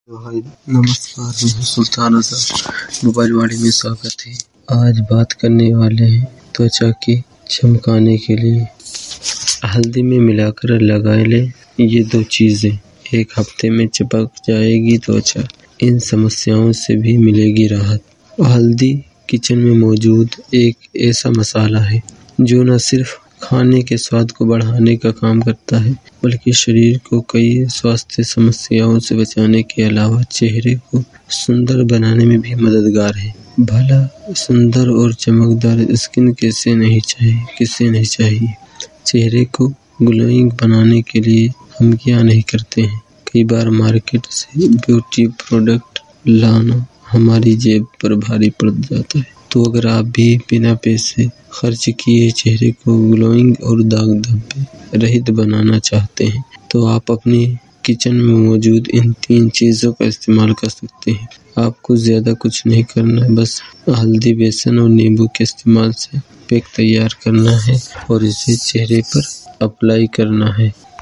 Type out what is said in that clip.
हाय नमस्कार, मैं सुल्तान आज़ाद। मोबाइल वाणी में स्वागत है। आज बात करने वाले हैं त्वचा की चमकाने के लिए हल्दी में मिलाकर लगाए ले ये 2 चीजें, 1 हफ्ते में चिपक जाएगी त्वचा। इन समस्याओं से भी मिलेगी राहत। हल्दी किचन में मौजूद एक ऐसा मसाला है जो न सिर्फ खाने के स्वाद को बढ़ाने का काम करता है, बल्कि शरीर को कई स्वास्थ्य समस्याओं से बचाने के अलावा चेहरे को सुंदर बनाने में भी मददगार है। भला सुंदर और चमकदार स्किन किसे नहीं चाहिए। चेहरे को ग्लोइंग बनाने के लिए हम क्या नहीं करते हैं। कई बार मार्केट से ब्यूटी प्रोडक्ट लाना हमारी जेब पर भारी पड़ जाता है। तो अगर आप भी बिना पैसे खर्च किए चेहरे को ग्लोइंग और दाग धब्बे रहित बनाना चाहते हैं, तो आप अपनी किचन में मौजूद इन 3 चीजों का इस्तेमाल कर सकते हैं। आपको ज्यादा कुछ नहीं करना है, बस हल्दी, बेसन और नींबू के इस्तेमाल से पैक तैयार करना है और इसे चेहरे पर अप्लाई करना है।